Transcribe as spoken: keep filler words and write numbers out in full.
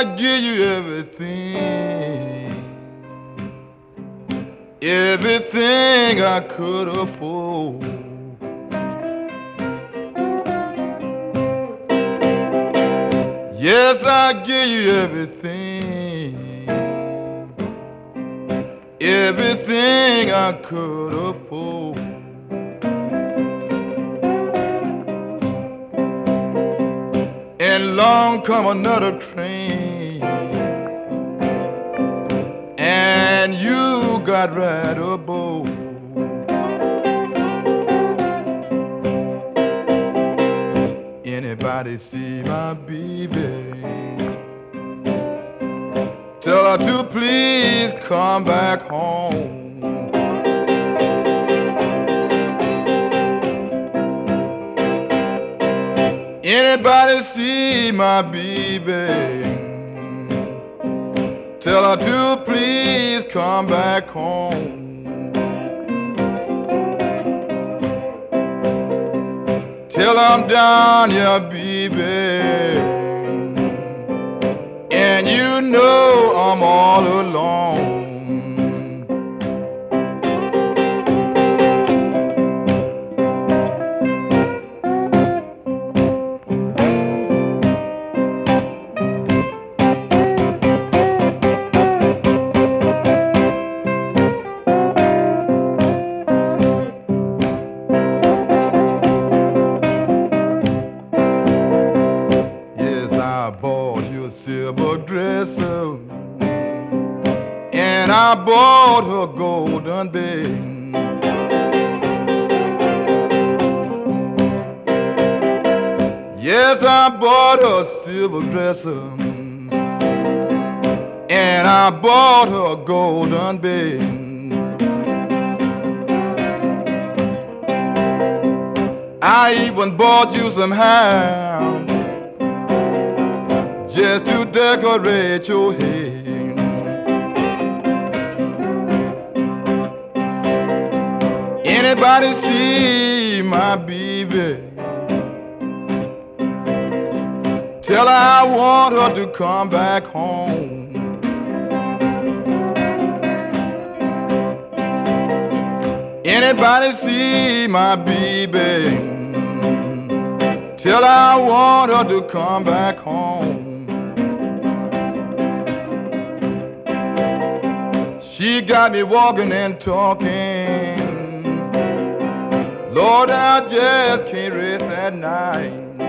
I give you everything, everything I could afford. Yes, I give you everything, everything I could afford. And long come another train, and you got right aboard. Anybody see my baby? Tell her to please come back home. Anybody see my baby? Tell her to please come back home. Till I'm down here, baby, and you know I'm all alone. Silver dresser, and I bought her golden bed. Yes, I bought her silver dresser, and I bought her golden bed. I even bought you some ham just to decorate your head. Anybody see my baby? Tell her I want her to come back home. Anybody see my baby? Tell her I want her to come back home. She got me walking and talking. Lord, I just can't rest at night.